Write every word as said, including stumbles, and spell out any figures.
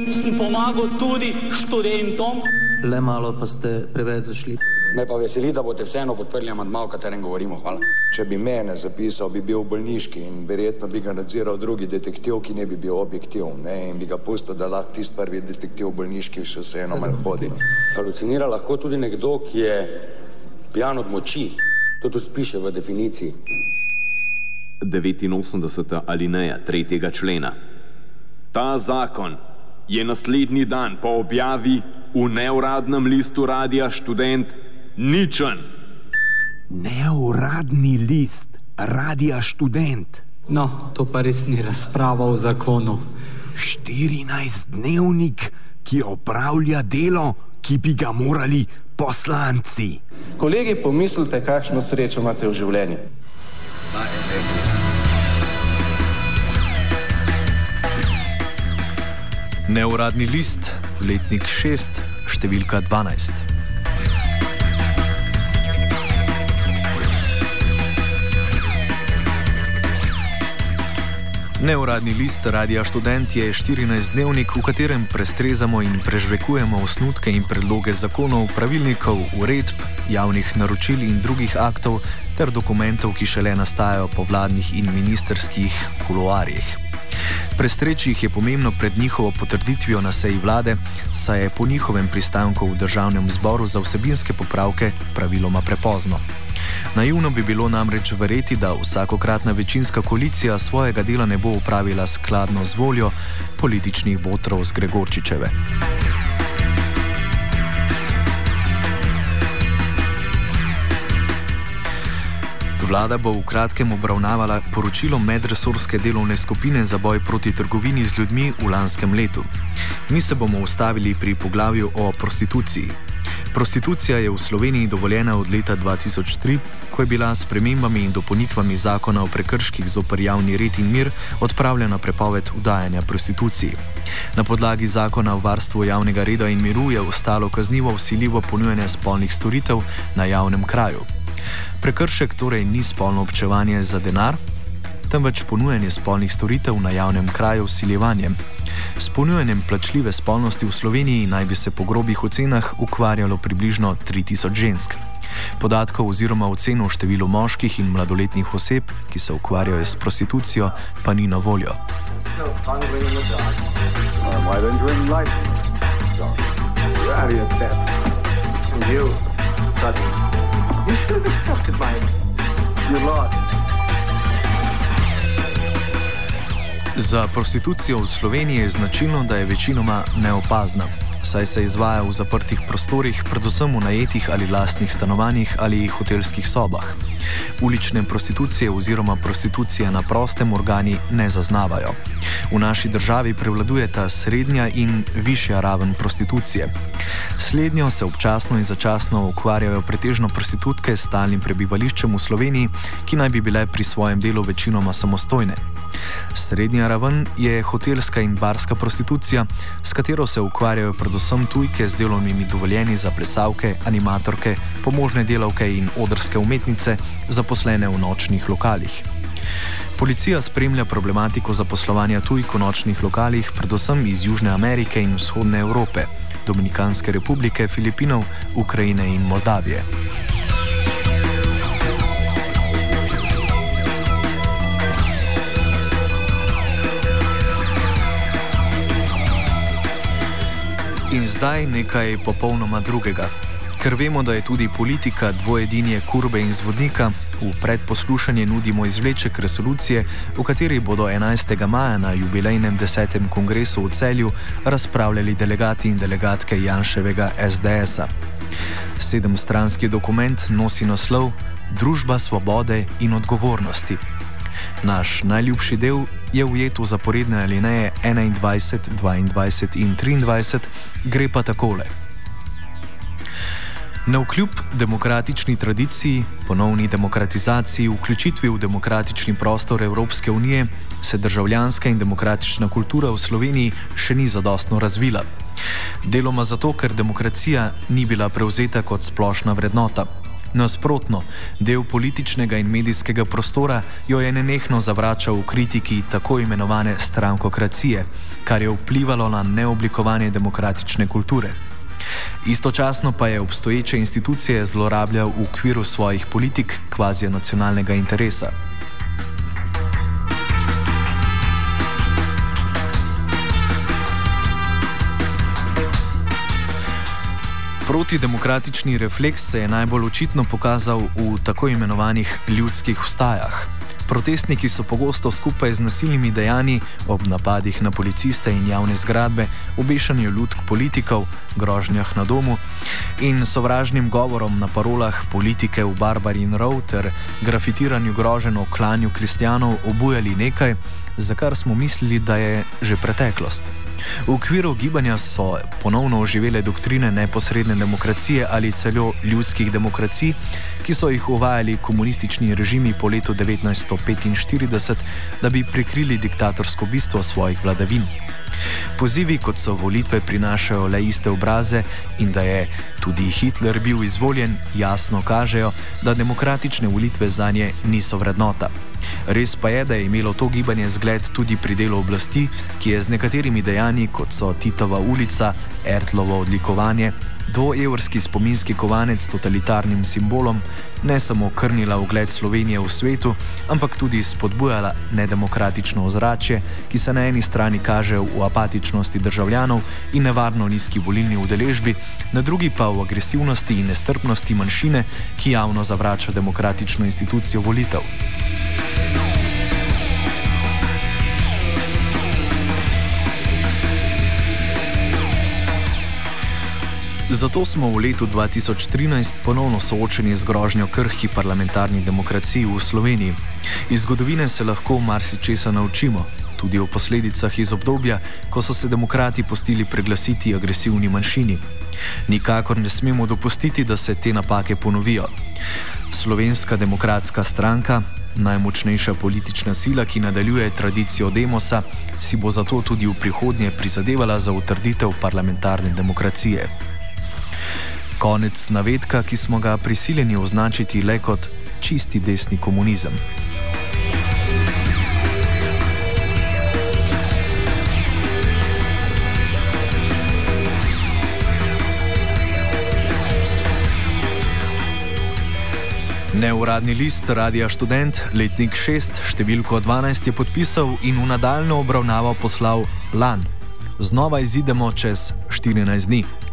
sem pomagal tudi študentom. Le malo pa ste preveč zašli. Me pa veseli, da boste vseeno podprli amandma, o katerem govorimo. Hvala. Če bi mene zapisal, bi bil bolniški in verjetno bi ga nadziral drugi detektiv, ki ne bi bil objektiv, ne, in bi ga pustil, da lahko tisti prvi detektiv bolniški še vseeno malo hodi. Halucinira lahko tudi nekdo, ki je pijan od moči. To tudi piše v definiciji. devetinosemdeseta alineja tretjega člena. Ta zakon je naslednji dan po objavi v neuradnem listu Radia Študent ničen. Neuradni list Radia Študent. No, to pa res ni razprava o zakonu. štirinajstdnevnik, ki opravlja delo, ki bi ga morali poslanci. Kolegi, pomislite, kakšno srečo imate v življenju. Neuradni list, letnik šest, številka dvanajst. Neuradni list Radia Študent je štirinajstdnevnik, v katerem prestrezamo in prežvekujemo osnutke in predloge zakonov, pravilnikov, uredb, javnih naročil in drugih aktov ter dokumentov, ki šele nastajajo po vladnih in ministerskih kuloarjih. Prestreči jih je pomembno pred njihovo potrditvijo na seji vlade, saj je po njihovem pristanku v državnem zboru za vsebinske popravke praviloma prepozno. Naivno bi bilo namreč verjeti, da vsakokratna večinska koalicija svojega dela ne bo upravila skladno z voljo političnih botrov z Gregorčičeve. Vlada bo v kratkem obravnavala poročilo medresorske delovne skupine za boj proti trgovini z ljudmi v lanskem letu. Mi se bomo ustavili pri poglavju o prostituciji. Prostitucija je v Sloveniji dovoljena od leta dva tisoč tri, ko je bila s spremembami in dopolnitvami zakona o prekrških zoper javni red in mir odpravljena prepoved vdajanja prostituciji. Na podlagi zakona o varstvu javnega reda in miru je ostalo kaznivo vsiljivo ponujanje spolnih storitev na javnem kraju. Prekršek torej ni spolno občevanje za denar, temveč ponujanje spolnih storitev na javnem kraju s siljevanjem. S ponujanjem plačljive spolnosti v Sloveniji naj bi se po grobih ocenah ukvarjalo približno tri tisoč žensk. Podatkov oziroma ocen o številu moških in mladoletnih oseb, ki se ukvarjajo s prostitucijo, pa ni na voljo. Za prostitucijo v Sloveniji je značilno, da je večinoma neopazna, saj se izvaja v zaprtih prostorih, predvsem v najetih ali lastnih stanovanjih ali hotelskih sobah. Ulične prostitucije oziroma prostitucije na prostem organi ne zaznavajo. V naši državi prevladujeta srednja in višja raven prostitucije. Slednjo se občasno in začasno ukvarjajo pretežno prostitutke s stalnim prebivališčem v Sloveniji, ki naj bi bile pri svojem delu večinoma samostojne. Srednja raven je hotelska in barska prostitucija, s katero se ukvarjajo predvsem tujke z delovnimi dovoljenji za plesalke, animatorke, pomožne delavke in odrske umetnice, zaposlene v nočnih lokalih. Policija spremlja problematiko zaposlovanja tujk v nočnih lokalih, predvsem iz Južne Amerike in Vzhodne Evrope, Dominikanske republike, Filipinov, Ukrajine in Moldavije. In zdaj nekaj popolnoma drugega. Ker vemo, da je tudi politika dvojedinje kurbe in zvodnika, v predposlušanje nudimo izvleček resolucije, v kateri bodo enajstega maja na jubilejnem desetem kongresu v Celju razpravljali delegati in delegatke Janševega es de esa. Sedemstranski dokument nosi naslov Družba svobode in odgovornosti. Naš najljubši del je ujet v zaporedne alineje enaindvajset, dvaindvajset in triindvajset, gre pa takole. Navkljub demokratični tradiciji, ponovni demokratizaciji, vključitvi v demokratični prostor Evropske unije, se državljanska in demokratična kultura v Sloveniji še ni zadostno razvila. Deloma zato, ker demokracija ni bila prevzeta kot splošna vrednota. Nasprotno, del političnega in medijskega prostora jo je nenehno zavračal v kritiki tako imenovane strankokracije, kar je vplivalo na neoblikovanje demokratične kulture. Istočasno pa je obstoječe institucije zlorabljal v okviru svojih politik kvazi nacionalnega interesa. Protidemokratični refleks se je najbolj očitno pokazal v tako imenovanih ljudskih vstajah. Protestniki so pogosto skupaj z nasilnimi dejanji ob napadih na policiste in javne zgradbe, obešanju lutk politikov, grožnjah na domu in sovražnim govorom na parolah politike v Barbarin Row ter grafitiranju groženj o klanju kristjanov obujali nekaj, za kar smo mislili, da je že preteklost. V okviru gibanja so ponovno oživele doktrine neposredne demokracije ali celo ljudskih demokracij, ki so jih uvajali komunistični režimi po letu devetnajststo petinštirideset, da bi prikrili diktatorsko bistvo svojih vladavin. Pozivi, kot so volitve, prinašajo le iste obraze in da je tudi Hitler bil izvoljen, jasno kažejo, da demokratične volitve zanje niso vrednota. Res pa je, da je imelo to gibanje zgled tudi pri delu oblasti, ki je z nekaterimi dejanji, kot so Titova ulica, Ertlovo odlikovanje, dvoevrski spominski kovanec s totalitarnim simbolom, ne samo krnila ugled Slovenije v svetu, ampak tudi spodbujala nedemokratično ozračje, ki se na eni strani kaže v apatičnosti državljanov in nevarno nizki volilni udeležbi, na drugi pa v agresivnosti in nestrpnosti manjšine, ki javno zavrača demokratično institucijo volitev. Zato smo v letu dva tisoč trinajst ponovno soočeni z grožnjo krhki parlamentarni demokraciji v Sloveniji. Iz zgodovine se lahko marsičesa naučimo, tudi o posledicah iz obdobja, ko so se demokrati pustili preglasiti agresivni manjšini. Nikakor ne smemo dopustiti, da se te napake ponovijo. Slovenska demokratska stranka, najmočnejša politična sila, ki nadaljuje tradicijo demosa, si bo zato tudi v prihodnje prizadevala za utrditev parlamentarne demokracije. Konec navedka, ki smo ga prisiljeni označiti le kot čisti desni komunizem. Neuradni list Radia Študent, letnik šest, številko dvanajst je podpisal in v nadaljnjo obravnavo poslal Lan. Znova izidemo čez štirinajst dni.